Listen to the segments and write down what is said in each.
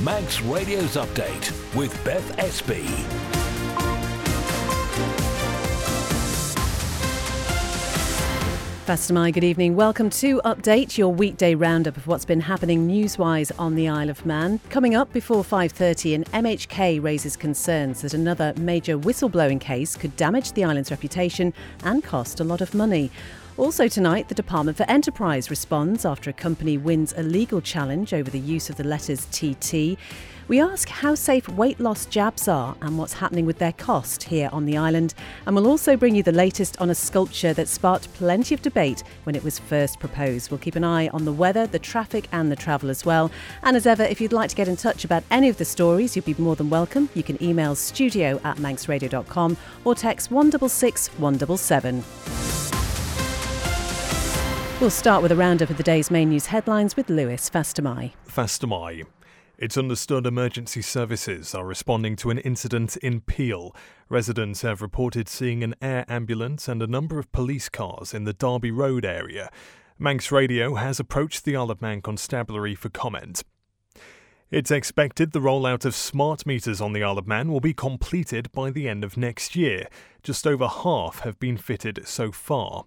Manx Radio's Update with Beth Espy. Fastamai, good evening. Welcome to Update, your weekday roundup of what's been happening news-wise on the Isle of Man. Coming up before 5:30, an MHK raises concerns that another major whistleblowing case could damage the island's reputation and cost a lot of money. Also tonight, the Department for Enterprise responds after a company wins a legal challenge over the use of the letters TT. We ask how safe weight loss jabs are and what's happening with their cost here on the island. And we'll also bring you the latest on a sculpture that sparked plenty of debate when it was first proposed. We'll keep an eye on the weather, the traffic and the travel as well. And as ever, if you'd like to get in touch about any of the stories, you'd be more than welcome. You can email studio@manxradio.com or text 166 177. We'll start with a roundup of the day's main news headlines with Lewis Fastamai. Fastamai. It's understood emergency services are responding to an incident in Peel. Residents have reported seeing an air ambulance and a number of police cars in the Derby Road area. Manx Radio has approached the Isle of Man Constabulary for comment. It's expected the rollout of smart meters on the Isle of Man will be completed by the end of next year. Just over half have been fitted so far.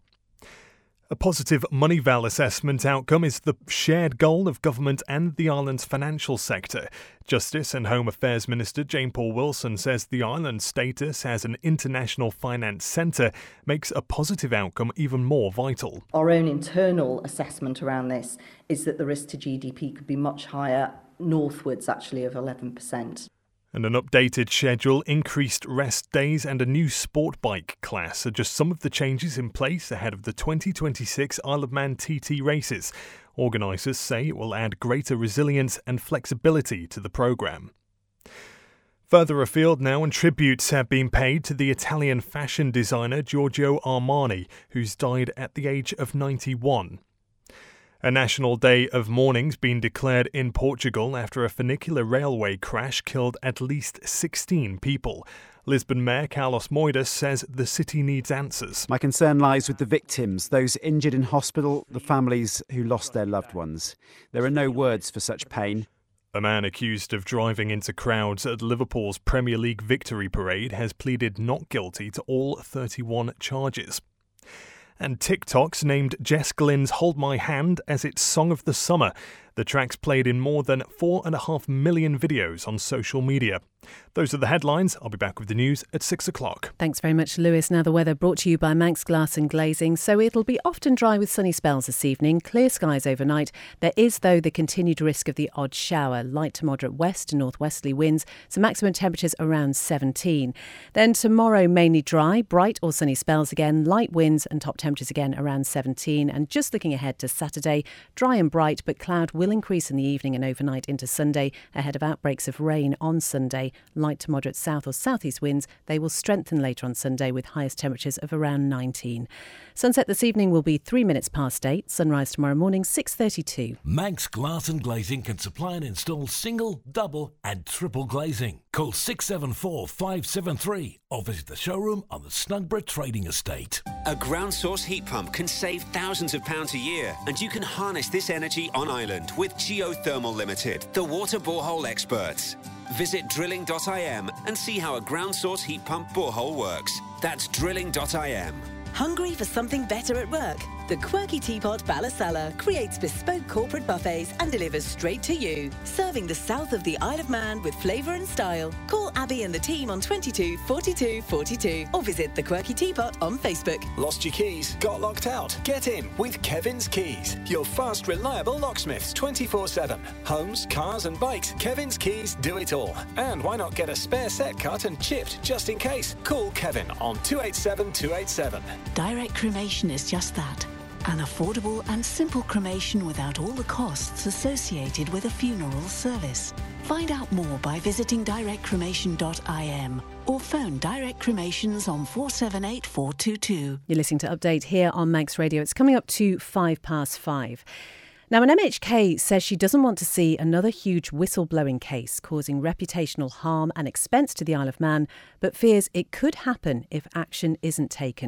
A positive Moneyval assessment outcome is the shared goal of government and the island's financial sector. Justice and Home Affairs Minister Jane Paul Wilson says the island's status as an international finance centre makes a positive outcome even more vital. Our own internal assessment around this is that the risk to GDP could be much higher, northwards actually of 11%. And an updated schedule, increased rest days and a new sport bike class are just some of the changes in place ahead of the 2026 Isle of Man TT races. Organisers say it will add greater resilience and flexibility to the programme. Further afield now, and tributes have been paid to the Italian fashion designer Giorgio Armani, who's died at the age of 91. A national day of mourning's been declared in Portugal after a funicular railway crash killed at least 16 people. Lisbon Mayor Carlos Moedas says the city needs answers. My concern lies with the victims, those injured in hospital, the families who lost their loved ones. There are no words for such pain. A man accused of driving into crowds at Liverpool's Premier League victory parade has pleaded not guilty to all 31 charges. And TikTok's named Jess Glynne's Hold My Hand as its Song of the Summer. The track's played in more than 4.5 million videos on social media. Those are the headlines. I'll be back with the news at 6 o'clock. Thanks very much, Lewis. Now the weather brought to you by Manx Glass and Glazing. So it'll be often dry with sunny spells this evening. Clear skies overnight. There is, though, the continued risk of the odd shower. Light to moderate west and northwesterly winds. So maximum temperatures around 17. Then tomorrow, mainly dry, bright or sunny spells again. Light winds and top temperatures again around 17. And just looking ahead to Saturday, dry and bright, but cloud will increase in the evening and overnight into Sunday ahead of outbreaks of rain on Sunday. Light to moderate south or southeast winds. They will strengthen later on Sunday with highest temperatures of around 19. Sunset this evening will be 3 minutes past 8. Sunrise tomorrow morning 6:32. Manx Glass and Glazing can supply and install single, double and triple glazing. Call 674 573 or visit the showroom on the Snugborough Trading Estate. A ground source heat pump can save thousands of pounds a year, and you can harness this energy on island with Geothermal Limited, the water borehole experts. Visit drilling.im and see how a ground source heat pump borehole works. That's drilling.im. Hungry for something better at work? The Quirky Teapot Ballasalla creates bespoke corporate buffets and delivers straight to you, serving the south of the Isle of Man with flavour and style. Call Abby and the team on 22 42 42 or visit The Quirky Teapot on Facebook. Lost your keys? Got locked out? Get in with Kevin's Keys, your fast, reliable locksmiths 24/7. Homes, cars and bikes, Kevin's Keys do it all. And why not get a spare set cut and chipped just in case? Call Kevin on 287 287. Direct cremation is just that. An affordable and simple cremation without all the costs associated with a funeral service. Find out more by visiting directcremation.im or phone Direct Cremations on 478 422. You're listening to Update here on Manx Radio. It's coming up to 5:05. Now, an MHK says she doesn't want to see another huge whistleblowing case causing reputational harm and expense to the Isle of Man, but fears it could happen if action isn't taken.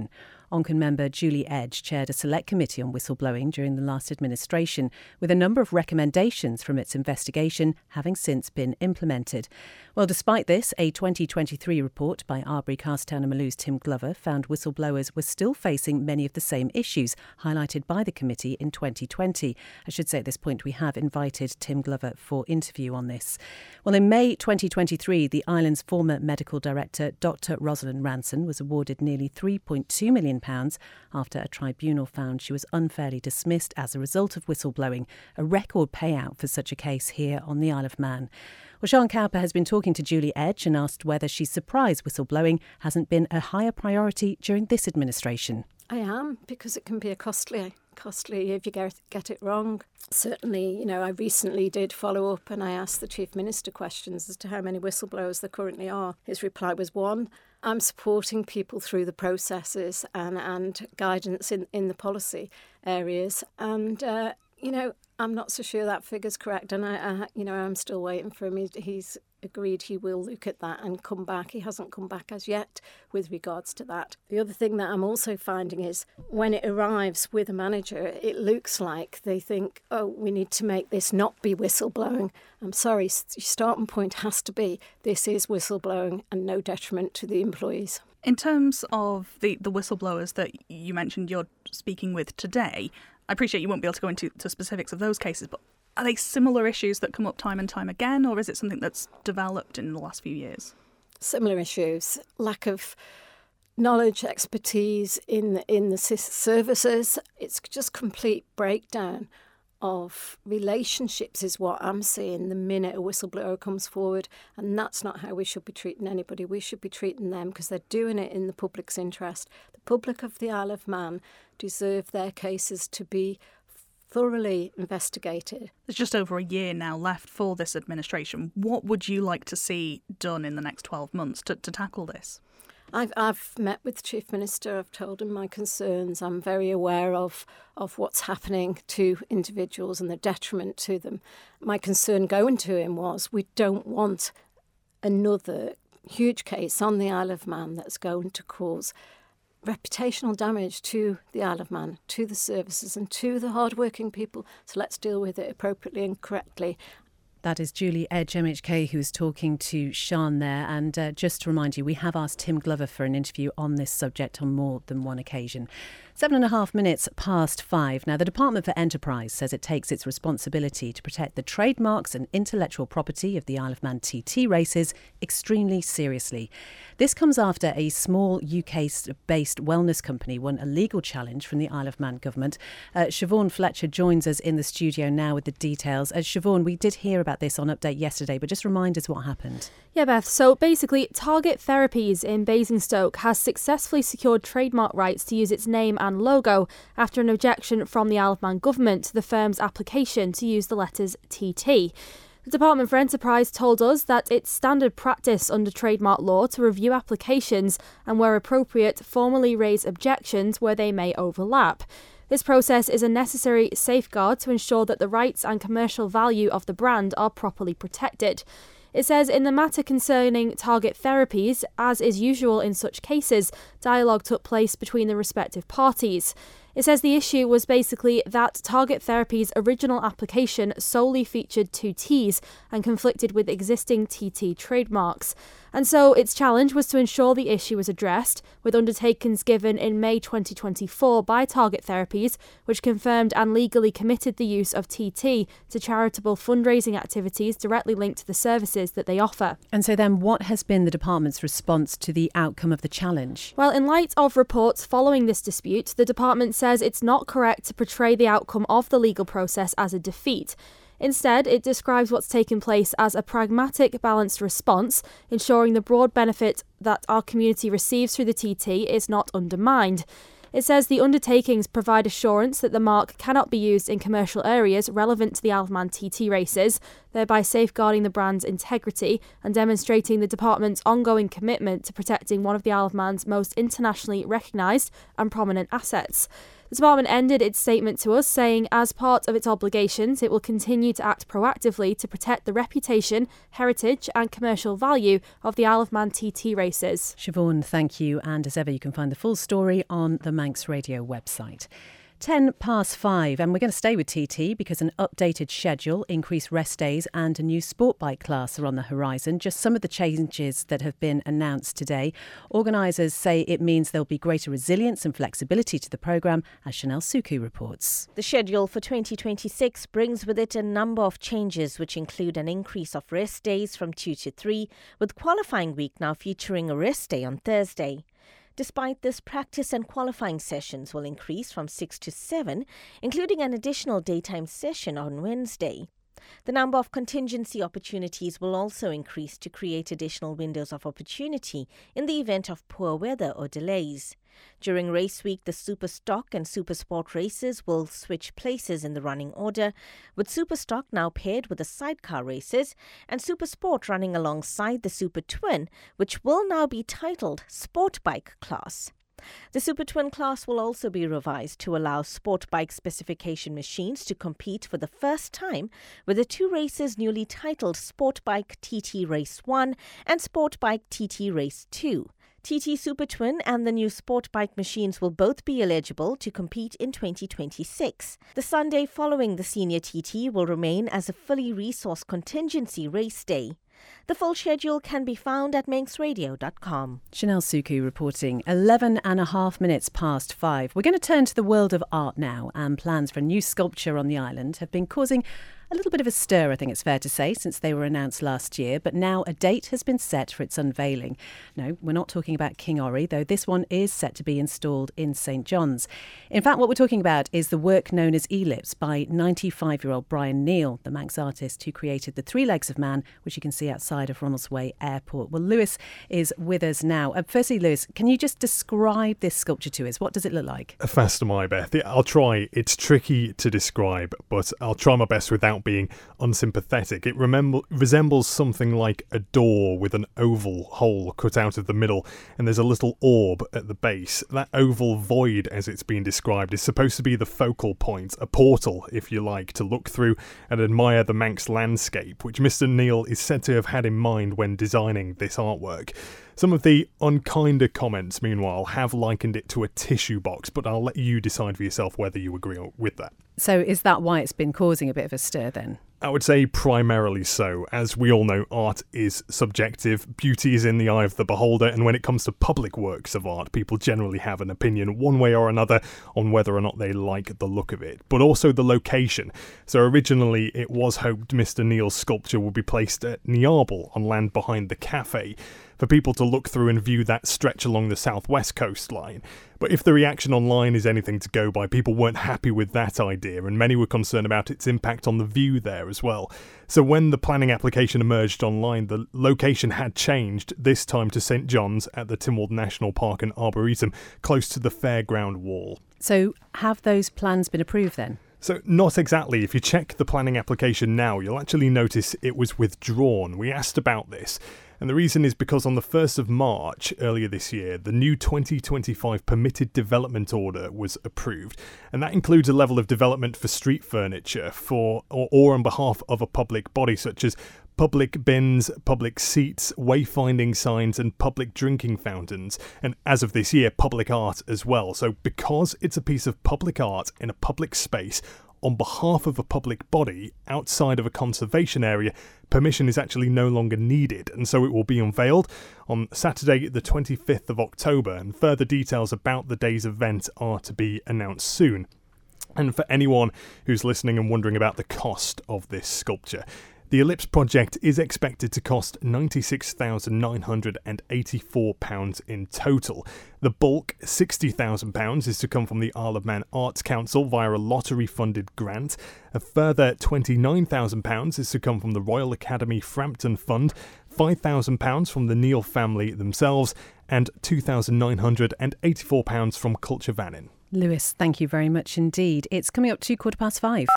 Onken member Julie Edge chaired a select committee on whistleblowing during the last administration, with a number of recommendations from its investigation having since been implemented. Well, despite this, a 2023 report by Arbery Carstown and Malouse Tim Glover found whistleblowers were still facing many of the same issues highlighted by the committee in 2020. I should say at this point we have invited Tim Glover for interview on this. Well, in May 2023, the island's former medical director, Dr. Rosalind Ranson, was awarded nearly £3.2 million after a tribunal found she was unfairly dismissed as a result of whistleblowing, a record payout for such a case here on the Isle of Man. Well, Sian Cowper has been talking to Julie Edge and asked whether she's surprised whistleblowing hasn't been a higher priority during this administration. I am, because it can be costly if you get it wrong. Certainly, I recently did follow up and I asked the Chief Minister questions as to how many whistleblowers there currently are. His reply was 1. I'm supporting people through the processes and guidance in the policy areas. And, I'm not so sure that figure's correct. And, I'm still waiting for him. He's agreed he will look at that and come back. He hasn't come back as yet with regards to that. The other thing that I'm also finding is when it arrives with a manager, it looks like they think, oh, we need to make this not be whistleblowing. I'm sorry, your starting point has to be this is whistleblowing and no detriment to the employees. In terms of the whistleblowers that you mentioned you're speaking with today, I appreciate you won't be able to go into specifics of those cases, but are they similar issues that come up time and time again, or is it something that's developed in the last few years? Similar issues, lack of knowledge, expertise in the services. It's just complete breakdown of relationships is what I'm seeing the minute a whistleblower comes forward, and that's not how we should be treating anybody. We should be treating them because they're doing it in the public's interest. The public of the Isle of Man deserve their cases to be thoroughly investigated. There's just over a year now left for this administration. What would you like to see done in the next 12 months to tackle this? I've met with the Chief Minister. I've told him my concerns. I'm very aware of what's happening to individuals and the detriment to them. My concern going to him was we don't want another huge case on the Isle of Man that's going to cause reputational damage to the Isle of Man, to the services and to the hard-working people. So let's deal with it appropriately and correctly. That is Julie Edge, MHK, who's talking to Sian there. And just to remind you, we have asked Tim Glover for an interview on this subject on more than one occasion. 7.5 minutes past 5. Now, the Department for Enterprise says it takes its responsibility to protect the trademarks and intellectual property of the Isle of Man TT races extremely seriously. This comes after a small UK-based wellness company won a legal challenge from the Isle of Man government. Siobhan Fletcher joins us in the studio now with the details. Siobhan, we did hear about this on Update yesterday, but just remind us what happened. Yeah, Beth. So basically, Target Therapies in Basingstoke has successfully secured trademark rights to use its name and logo after an objection from the Isle of Man government to the firm's application to use the letters TT. The Department for Enterprise told us that it's standard practice under trademark law to review applications and, where appropriate, formally raise objections where they may overlap. This process is a necessary safeguard to ensure that the rights and commercial value of the brand are properly protected. It says in the matter concerning Target Therapies, as is usual in such cases, dialogue took place between the respective parties. It says the issue was basically that Target Therapies' original application solely featured two T's and conflicted with existing TT trademarks. And so its challenge was to ensure the issue was addressed, with undertakings given in May 2024 by Target Therapies, which confirmed and legally committed the use of TT to charitable fundraising activities directly linked to the services that they offer. And so then what has been the department's response to the outcome of the challenge? Well, in light of reports following this dispute, the department says it's not correct to portray the outcome of the legal process as a defeat. Instead, it describes what's taken place as a pragmatic, balanced response, ensuring the broad benefit that our community receives through the TT is not undermined. It says the undertakings provide assurance that the mark cannot be used in commercial areas relevant to the Isle of Man TT races, thereby safeguarding the brand's integrity and demonstrating the department's ongoing commitment to protecting one of the Isle of Man's most internationally recognised and prominent assets. The department ended its statement to us saying, as part of its obligations, it will continue to act proactively to protect the reputation, heritage and commercial value of the Isle of Man TT races. Siobhan, thank you. And as ever, you can find the full story on the Manx Radio website. 5:10, and we're going to stay with TT because an updated schedule, increased rest days and a new sport bike class are on the horizon. Just some of the changes that have been announced today. Organisers say it means there'll be greater resilience and flexibility to the programme, as Chanel Suku reports. The schedule for 2026 brings with it a number of changes, which include an increase of rest days from 2 to 3, with qualifying week now featuring a rest day on Thursday. Despite this, practice and qualifying sessions will increase from 6 to 7, including an additional daytime session on Wednesday. The number of contingency opportunities will also increase to create additional windows of opportunity in the event of poor weather or delays. During race week, the Super Stock and Super Sport races will switch places in the running order, with Super Stock now paired with the sidecar races and Super Sport running alongside the Super Twin, which will now be titled Sport Bike Class. The Super Twin class will also be revised to allow sport bike specification machines to compete for the first time, with the two races newly titled Sport Bike TT Race 1 and Sport Bike TT Race 2. TT Super Twin and the new sport bike machines will both be eligible to compete in 2026. The Sunday following the senior TT will remain as a fully resourced contingency race day. The full schedule can be found at manxradio.com. Chanel Suku reporting 5:11. We're going to turn to the world of art now, and plans for a new sculpture on the island have been causing a little bit of a stir, I think it's fair to say, since they were announced last year, but now a date has been set for its unveiling. No, we're not talking about King Orry, though this one is set to be installed in St John's. In fact, what we're talking about is the work known as Ellipse by 95-year-old Brian Neal, the Manx artist who created the Three Legs of Man, which you can see outside of Ronaldsway Airport. Well, Lewis is with us now. Firstly, Lewis, can you just describe this sculpture to us? What does it look like? Faster, my Beth. I'll try. It's tricky to describe, but I'll try my best without being unsympathetic. It resembles something like a door with an oval hole cut out of the middle, and there's a little orb at the base. That oval void, as it's been described, is supposed to be the focal point, a portal, if you like, to look through and admire the Manx landscape, which Mr. Neal is said to have had in mind when designing this artwork. Some of the unkinder comments, meanwhile, have likened it to a tissue box, but I'll let you decide for yourself whether you agree with that. So is that why it's been causing a bit of a stir then? I would say primarily so. As we all know, art is subjective, beauty is in the eye of the beholder, and when it comes to public works of art, people generally have an opinion one way or another on whether or not they like the look of it, but also the location. So originally it was hoped Mr. Neal's sculpture would be placed at Niarble, on land behind the cafe, for people to look through and view that stretch along the southwest coastline. But if the reaction online is anything to go by, people weren't happy with that idea, and many were concerned about its impact on the view there as well. So when the planning application emerged online, the location had changed, this time to St John's at the Tynwald National Park and Arboretum, close to the fairground wall. So have those plans been approved then? So not exactly. If you check the planning application now, you'll actually notice it was withdrawn. We asked about this. And the reason is because on the 1st of March, earlier this year, the new 2025 Permitted Development Order was approved. And that includes a level of development for street furniture or on behalf of a public body, such as public bins, public seats, wayfinding signs and public drinking fountains. And as of this year, public art as well. So because it's a piece of public art in a public space, on behalf of a public body outside of a conservation area, permission is actually no longer needed, and so it will be unveiled on Saturday the 25th of October, and further details about the day's event are to be announced soon. And for anyone who's listening and wondering about the cost of this sculpture, the Ellipse project is expected to cost £96,984 in total. The bulk, £60,000, is to come from the Isle of Man Arts Council via a lottery-funded grant. A further £29,000 is to come from the Royal Academy Frampton Fund, £5,000 from the Neal family themselves, and £2,984 from Culture Vannin. Lewis, thank you very much indeed. It's coming up to 5:15.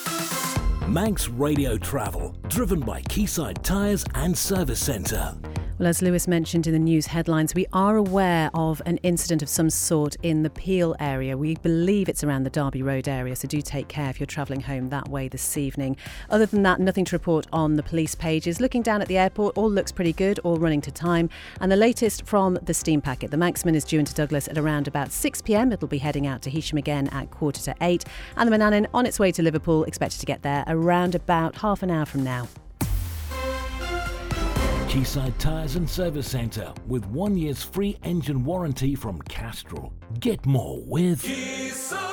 Manx Radio Travel, driven by Quayside Tyres and Service Centre. Well, as Lewis mentioned in the news headlines, we are aware of an incident of some sort in the Peel area. We believe it's around the Derby Road area, so do take care if you're travelling home that way this evening. Other than that, nothing to report on the police pages. Looking down at the airport, all looks pretty good, all running to time. And the latest from the steam packet. The Manxman is due into Douglas at around about 6 p.m. It'll be heading out to Heysham again at 7:45. And the Manannan on its way to Liverpool, expected to get there around about half an hour from now. Quayside Tyres and Service Centre with 1 year's free engine warranty from Castrol. Get more with Quayside.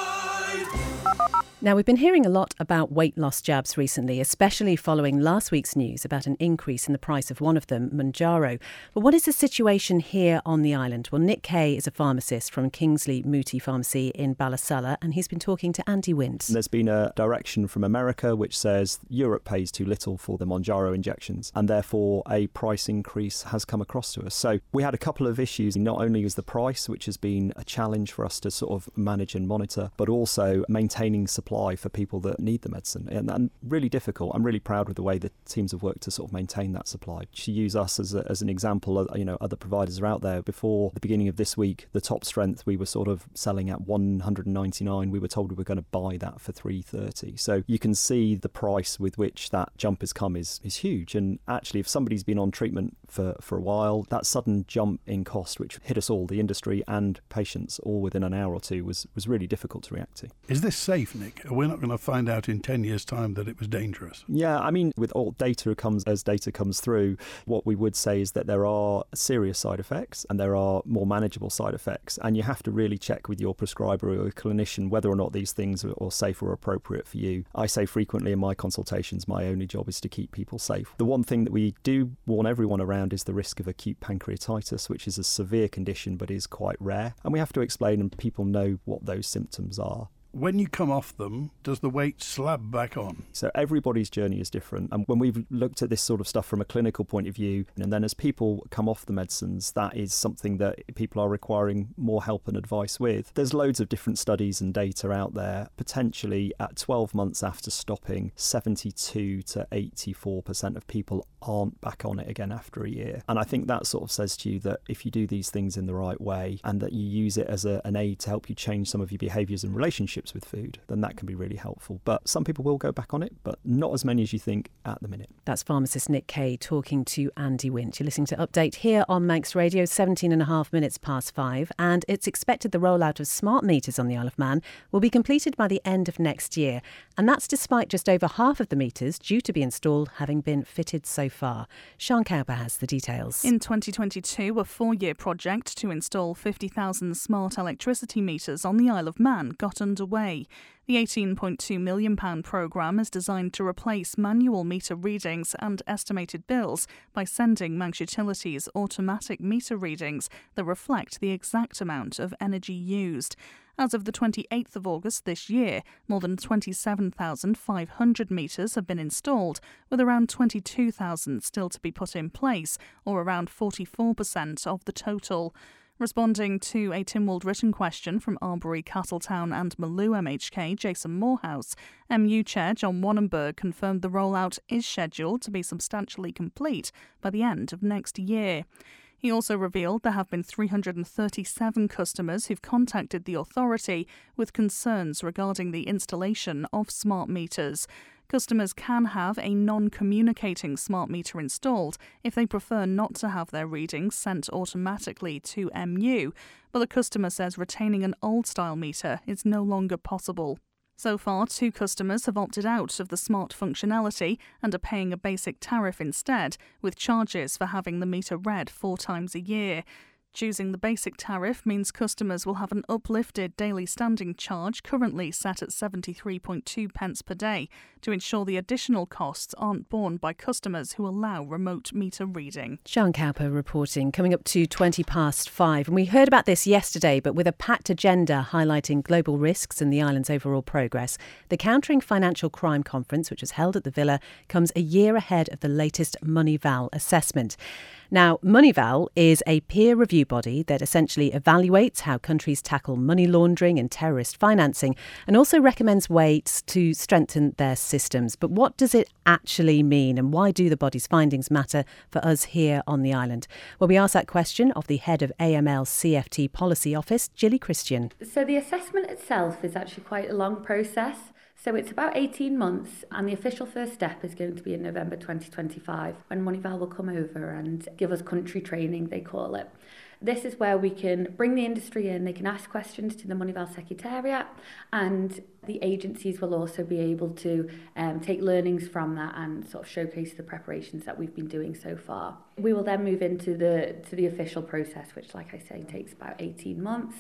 Now, we've been hearing a lot about weight loss jabs recently, especially following last week's news about an increase in the price of one of them, Mounjaro. But what is the situation here on the island? Well, Nick Kay is a pharmacist from Kingsley Mooti Pharmacy in Ballasalla, and he's been talking to Andy Wint. There's been a direction from America which says Europe pays too little for the Mounjaro injections, and therefore a price increase has come across to us. So we had a couple of issues. Not only is the price, which has been a challenge for us to sort of manage and monitor, but also maintaining supply for people that need the medicine, and really difficult. I'm really proud with the way the teams have worked to sort of maintain that supply. To use us as an example, other providers are out there. Before the beginning of this week, the top strength we were sort of selling at $199. We were told we were going to buy that for $330. So you can see the price with which that jump has come is huge. And actually, if somebody's been on treatment for a while, that sudden jump in cost, which hit us all, the industry and patients, all within an hour or two, was really difficult to react to. Is this safe, Nick? We're not going to find out in 10 years' time that it was dangerous. Yeah, I mean, with all data comes through, what we would say is that there are serious side effects and there are more manageable side effects, and you have to really check with your prescriber or your clinician whether or not these things are safe or appropriate for you. I say frequently in my consultations, my only job is to keep people safe. The one thing that we do warn everyone around is the risk of acute pancreatitis, which is a severe condition but is quite rare, and we have to explain and people know what those symptoms are. When you come off them, does the weight slab back on? So everybody's journey is different. And when we've looked at this sort of stuff from a clinical point of view, and then as people come off the medicines, that is something that people are requiring more help and advice with. There's loads of different studies and data out there. Potentially at 12 months after stopping, 72 to 84% of people aren't back on it again after a year. And I think that sort of says to you that if you do these things in the right way and that you use it as an aid to help you change some of your behaviours and relationships with food, then that can be really helpful. But some people will go back on it, but not as many as you think at the minute. That's pharmacist Nick Kay talking to Andy Wint. You're listening to Update here on Manx Radio, 5:17, and it's expected the rollout of smart meters on the Isle of Man will be completed by the end of next year. And that's despite just over half of the meters due to be installed having been fitted so far. Sean Cowper has the details. In 2022, a 4-year project to install 50,000 smart electricity meters on the Isle of Man got underway. The £18.2 million programme is designed to replace manual meter readings and estimated bills by sending Manx Utilities automatic meter readings that reflect the exact amount of energy used. As of the 28th of August this year, more than 27,500 metres have been installed, with around 22,000 still to be put in place, or around 44% of the total. Responding to a Tynwald written question from Arbury, Castletown and Maloo MHK, Jason Morehouse, MU Chair John Wannenberg confirmed the rollout is scheduled to be substantially complete by the end of next year. He also revealed there have been 337 customers who've contacted the authority with concerns regarding the installation of smart meters. Customers can have a non-communicating smart meter installed if they prefer not to have their readings sent automatically to MU, but the customer says retaining an old-style meter is no longer possible. So far, 2 customers have opted out of the smart functionality and are paying a basic tariff instead, with charges for having the meter read 4 times a year. Choosing the basic tariff means customers will have an uplifted daily standing charge currently set at 73.2 pence per day to ensure the additional costs aren't borne by customers who allow remote meter reading. Sean Cowper reporting, coming up to 5:20. And we heard about this yesterday, but with a packed agenda highlighting global risks and the island's overall progress, the Countering Financial Crime Conference, which was held at the Villa, comes a year ahead of the latest Moneyval assessment. Now, Moneyval is a peer review body that essentially evaluates how countries tackle money laundering and terrorist financing and also recommends ways to strengthen their systems. But what does it actually mean, and why do the body's findings matter for us here on the island? Well, we asked that question of the head of AML's CFT Policy Office, Gilly Christian. So the assessment itself is actually quite a long process. So it's about 18 months, and the official first step is going to be in November 2025, when Moneyval will come over and give us country training, they call it. This is where we can bring the industry in, they can ask questions to the Moneyval Secretariat, and the agencies will also be able to take learnings from that and sort of showcase the preparations that we've been doing so far. We will then move into the official process, which, like I say, takes about 18 months.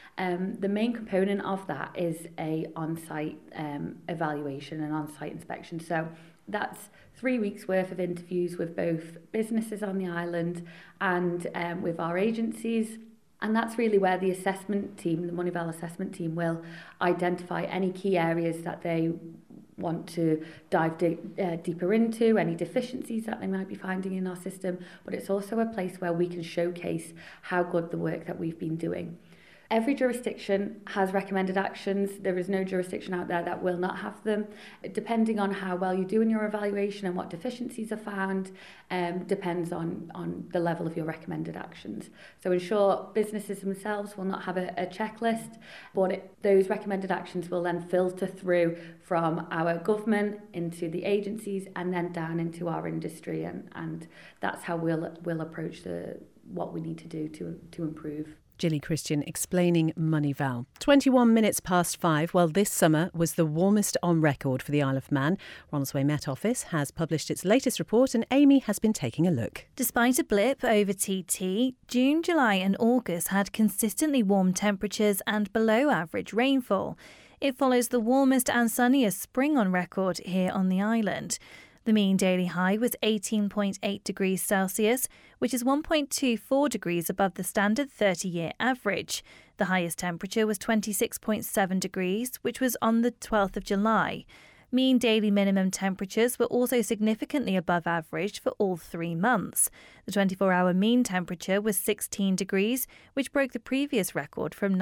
The main component of that is a on-site evaluation and on-site inspection. So that's 3 weeks worth of interviews with both businesses on the island and with our agencies. And that's really where the assessment team, the Moneyval assessment team, will identify any key areas that they want to dive deeper into, any deficiencies that they might be finding in our system. But it's also a place where we can showcase how good the work that we've been doing. Every jurisdiction has recommended actions. There is no jurisdiction out there that will not have them. Depending on how well you do in your evaluation and what deficiencies are found, depends on the level of your recommended actions. So in short, businesses themselves will not have a checklist, but those recommended actions will then filter through from our government into the agencies and then down into our industry, and that's how we'll approach what we need to do to improve. Gilly Christian explaining Moneyval. 21 minutes past 5. Well, this summer was the warmest on record for the Isle of Man. Ronaldsway Met Office has published its latest report, and Amy has been taking a look. Despite a blip over TT, June, July and August had consistently warm temperatures and below average rainfall. It follows the warmest and sunniest spring on record here on the island. The mean daily high was 18.8 degrees Celsius, which is 1.24 degrees above the standard 30-year average. The highest temperature was 26.7 degrees, which was on the 12th of July. Mean daily minimum temperatures were also significantly above average for all 3 months. The 24-hour mean temperature was 16 degrees, which broke the previous record from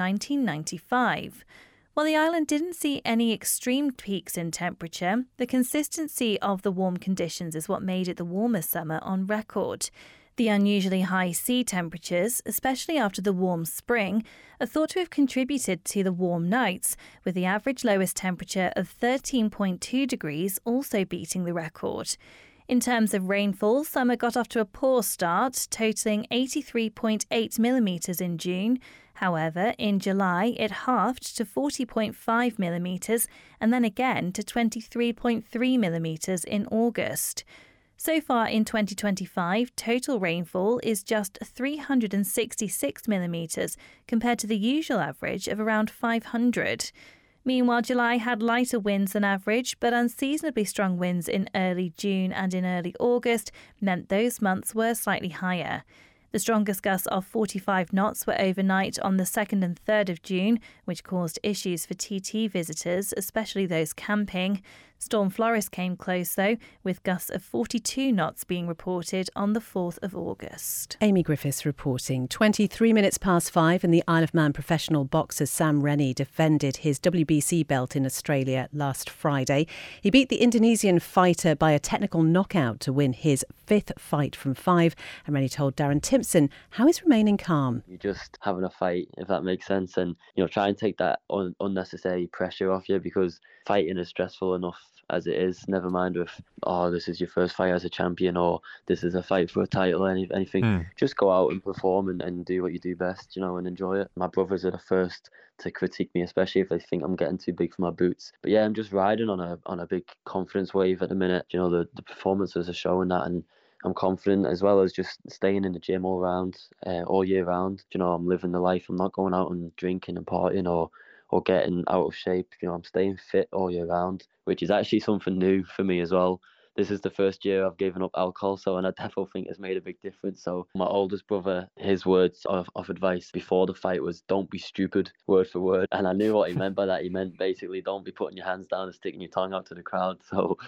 1995. While the island didn't see any extreme peaks in temperature, the consistency of the warm conditions is what made it the warmest summer on record. The unusually high sea temperatures, especially after the warm spring, are thought to have contributed to the warm nights, with the average lowest temperature of 13.2 degrees also beating the record. In terms of rainfall, summer got off to a poor start, totalling 83.8 millimetres in June. However, in July, it halved to 40.5 millimetres and then again to 23.3 millimetres in August. So far in 2025, total rainfall is just 366 millimetres compared to the usual average of around 500. Meanwhile, July had lighter winds than average, but unseasonably strong winds in early June and in early August meant those months were slightly higher. The strongest gusts of 45 knots were overnight on the 2nd and 3rd of June, which caused issues for TT visitors, especially those camping. Storm Floris came close, though, with gusts of 42 knots being reported on the 4th of August. Amy Griffiths reporting. 23 minutes past 5, and the Isle of Man professional boxer Sam Rennie defended his WBC belt in Australia last Friday. He beat the Indonesian fighter by a technical knockout to win his 5th fight from 5, and Rennie told Darren Timpson how he's remaining calm. You're just having a fight, if that makes sense, and try and take that unnecessary pressure off you, because fighting is stressful enough as it is, never mind with, this is your first fight as a champion, or this is a fight for a title or anything. Just go out and perform and do what you do best, and enjoy it. My brothers are the first to critique me, especially if they think I'm getting too big for my boots. But yeah, I'm just riding on a big confidence wave at the minute. The performances are showing that, and I'm confident, as well as just staying in the gym all year round. I'm living the life. I'm not going out and drinking and partying or getting out of shape. I'm staying fit all year round, which is actually something new for me as well. This is the first year I've given up alcohol, and I definitely think it's made a big difference. So my oldest brother, his words of advice before the fight was, "Don't be stupid," word for word. And I knew what he meant by that. He meant basically, don't be putting your hands down and sticking your tongue out to the crowd. So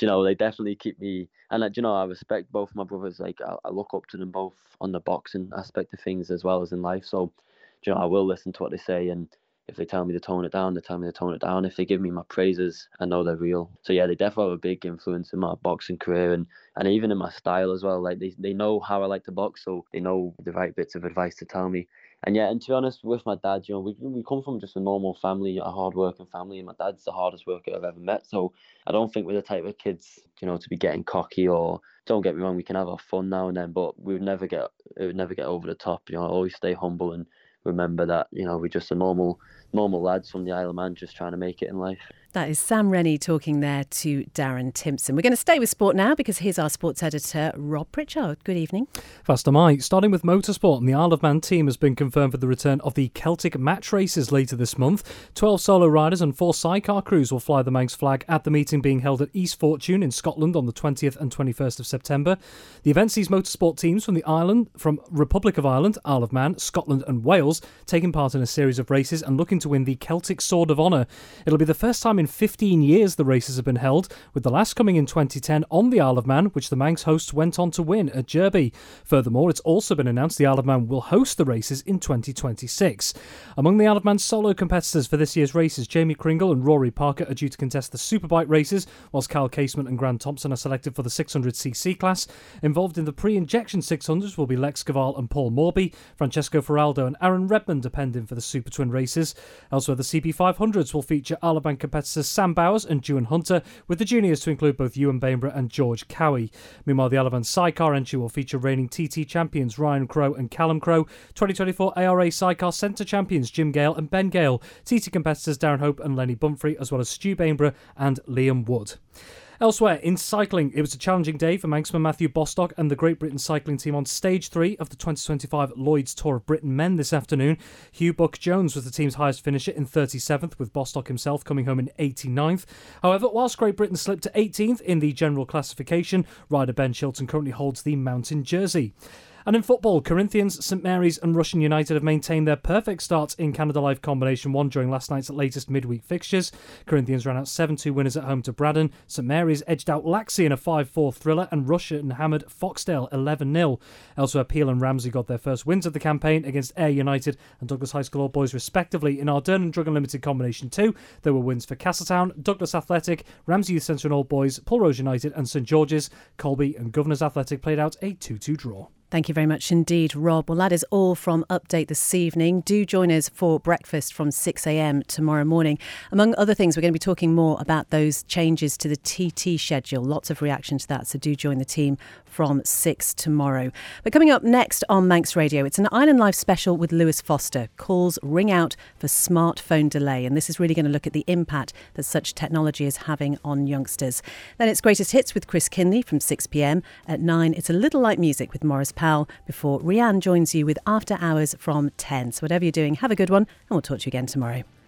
they definitely keep me. And I respect both my brothers. Like I look up to them both on the boxing aspect of things as well as in life. So, I will listen to what they say, and if they tell me to tone it down, they tell me to tone it down. If they give me my praises, I know they're real. So yeah, they definitely have a big influence in my boxing career and even in my style as well. Like they know how I like to box, so they know the right bits of advice to tell me. And yeah, and to be honest, with my dad, we come from just a normal family, a hard-working family, and my dad's the hardest worker I've ever met. So I don't think we're the type of kids, to be getting cocky, or don't get me wrong, we can have our fun now and then, but it would never get over the top. Always stay humble and remember that, we're just a normal lads from the Isle of Man just trying to make it in life. That is Sam Rennie talking there to Darren Timpson. We're going to stay with sport now because here's our sports editor, Rob Pritchard. Good evening. Fast am I. Starting with motorsport, and the Isle of Man team has been confirmed for the return of the Celtic match races later this month. 12 solo riders and 4 sidecar crews will fly the Manx flag at the meeting being held at East Fortune in Scotland on the 20th and 21st of September. The event sees motorsport teams from the island, from Republic of Ireland, Isle of Man, Scotland and Wales taking part in a series of races and looking to win the Celtic Sword of Honour. It'll be the first time in 15 years the races have been held, with the last coming in 2010 on the Isle of Man, which the Manx hosts went on to win at Derby. Furthermore, it's also been announced the Isle of Man will host the races in 2026. Among the Isle of Man solo competitors for this year's races, Jamie Kringle and Rory Parker are due to contest the Superbike races, whilst Kyle Casement and Grant Thompson are selected for the 600cc class. Involved in the pre-injection 600s will be Lex Caval and Paul Morby. Francesco Ferraldo and Aaron Redmond are pending for the Super Twin races. Elsewhere, the CP500s will feature Isle of Man competitors Sam Bowers and Dewan Hunter, with the juniors to include both Ewan Bainborough and George Cowie. Meanwhile, the Isle of Man sidecar entry will feature reigning TT champions Ryan Crowe and Callum Crowe, 2024 ARA sidecar centre champions Jim Gale and Ben Gale, TT competitors Darren Hope and Lenny Bumfrey, as well as Stu Bainborough and Liam Wood. Elsewhere, in cycling, it was a challenging day for Manxman Matthew Bostock and the Great Britain cycling team on Stage 3 of the 2025 Lloyd's Tour of Britain men this afternoon. Hugh Buck-Jones was the team's highest finisher in 37th, with Bostock himself coming home in 89th. However, whilst Great Britain slipped to 18th in the general classification, rider Ben Shilton currently holds the mountain jersey. And in football, Corinthians, St Mary's and Russian United have maintained their perfect starts in Canada Life Combination 1 during last night's latest midweek fixtures. Corinthians ran out 7-2 winners at home to Braddon. St Mary's edged out Laxey in a 5-4 thriller, and Russian hammered Foxdale 11-0. Elsewhere, Peel and Ramsey got their first wins of the campaign against Ayr United and Douglas High School Old Boys respectively. In Ardern and Drug Unlimited Combination 2, there were wins for Castletown, Douglas Athletic, Ramsey Youth Centre and Old Boys, Pulrose United and St George's. Colby and Governors Athletic played out a 2-2 draw. Thank you very much indeed, Rob. Well, that is all from Update this evening. Do join us for breakfast from 6 a.m. tomorrow morning. Among other things, we're going to be talking more about those changes to the TT schedule. Lots of reaction to that, so do join the team from 6 tomorrow. But coming up next on Manx Radio, it's an Island Life special with Lewis Foster. Calls ring out for smartphone delay, and this is really going to look at the impact that such technology is having on youngsters. Then it's Greatest Hits with Chris Kinley from 6 p.m. At 9, it's A Little Like Music with Morris Powell, before Rianne joins you with After Hours from 10. So whatever you're doing, have a good one, and we'll talk to you again tomorrow.